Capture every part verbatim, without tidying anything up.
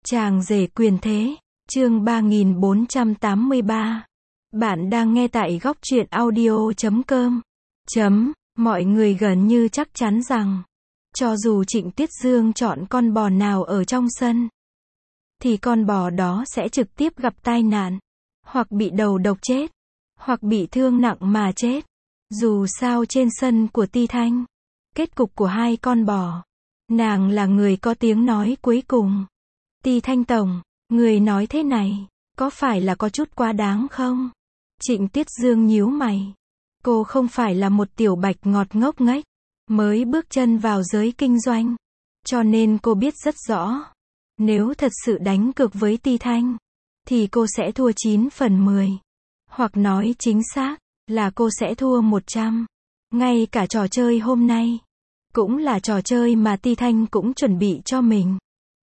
Chàng rể quyền thế, chương ba nghìn bốn trăm tám mươi ba. Bạn đang nghe tại góc truyện audio chấm com. Chấm, mọi người gần như chắc chắn rằng, cho dù Trịnh Tuyết Dương chọn con bò nào ở trong sân, thì con bò đó sẽ trực tiếp gặp tai nạn, hoặc bị đầu độc chết, hoặc bị thương nặng mà chết. Dù sao trên sân của Ti Thanh, kết cục của hai con bò, nàng là người có tiếng nói cuối cùng. Ti Thanh tổng, người nói thế này, có phải là có chút quá đáng không? Trịnh Tuyết Dương nhíu mày. Cô không phải là một tiểu bạch ngọt ngốc nghếch, mới bước chân vào giới kinh doanh. Cho nên cô biết rất rõ, nếu thật sự đánh cược với Ti Thanh, thì cô sẽ thua chín phần mười. Hoặc nói chính xác, là cô sẽ thua một trăm. Ngay cả trò chơi hôm nay, cũng là trò chơi mà Ti Thanh cũng chuẩn bị cho mình.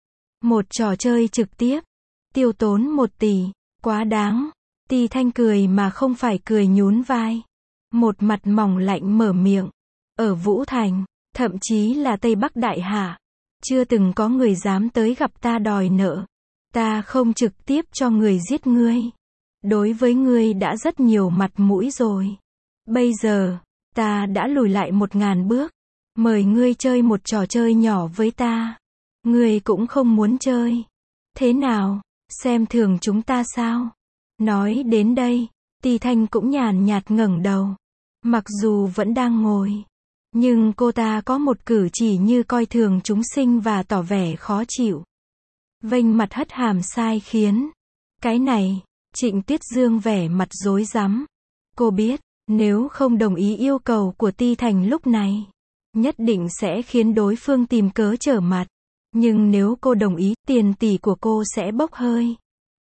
Một trò chơi trực tiếp, tiêu tốn một tỷ, quá đáng. Ti Thanh cười mà không phải cười nhún vai. Một mặt mỏng lạnh mở miệng. Ở Vũ Thành, thậm chí là Tây Bắc Đại Hạ, chưa từng có người dám tới gặp ta đòi nợ. Ta không trực tiếp cho người giết ngươi. Đối với ngươi đã rất nhiều mặt mũi rồi. Bây giờ, ta đã lùi lại một ngàn bước. Mời ngươi chơi một trò chơi nhỏ với ta. Ngươi cũng không muốn chơi. Thế nào, xem thường chúng ta sao? Nói đến đây, Ti Thanh cũng nhàn nhạt ngẩng đầu. Mặc dù vẫn đang ngồi, nhưng cô ta có một cử chỉ như coi thường chúng sinh và tỏ vẻ khó chịu. Vênh mặt hất hàm sai khiến. Cái này, Trịnh Tuyết Dương vẻ mặt rối rắm. Cô biết, nếu không đồng ý yêu cầu của Ti Thanh lúc này, nhất định sẽ khiến đối phương tìm cớ trở mặt. Nhưng nếu cô đồng ý, tiền tỷ của cô sẽ bốc hơi.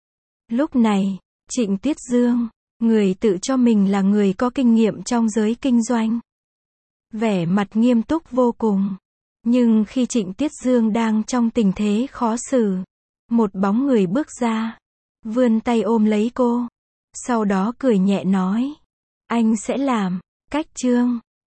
Lúc này, Trịnh Tuyết Dương, người tự cho mình là người có kinh nghiệm trong giới kinh doanh, vẻ mặt nghiêm túc vô cùng. Nhưng khi Trịnh Tuyết Dương đang trong tình thế khó xử, một bóng người bước ra, vươn tay ôm lấy cô, sau đó cười nhẹ nói, anh sẽ làm, cách chương.